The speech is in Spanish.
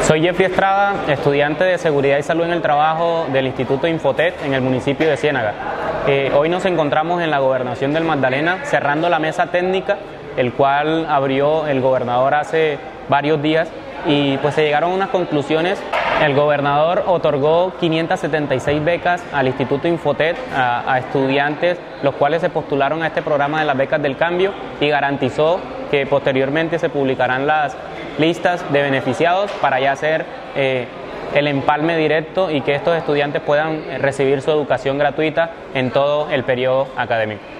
Soy Jeffrey Estrada, estudiante de Seguridad y Salud en el Trabajo del Instituto Infotet en el municipio de Ciénaga. Hoy nos encontramos en la Gobernación del Magdalena cerrando la mesa técnica, el cual abrió el gobernador hace varios días, y pues se llegaron a unas conclusiones. El gobernador otorgó 576 becas al Instituto Infotet a estudiantes, los cuales se postularon a este programa de las becas del cambio, y garantizó que posteriormente se publicarán las listas de beneficiados para ya hacer el empalme directo y que estos estudiantes puedan recibir su educación gratuita en todo el periodo académico.